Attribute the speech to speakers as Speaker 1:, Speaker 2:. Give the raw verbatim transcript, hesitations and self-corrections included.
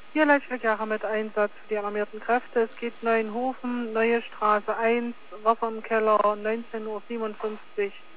Speaker 1: Hier Leitverkehr mit Einsatz für die alarmierten Kräfte. Es geht Neuenhofen, Neue Straße eins, Wasser im Keller, neunzehn Uhr siebenundfünfzig.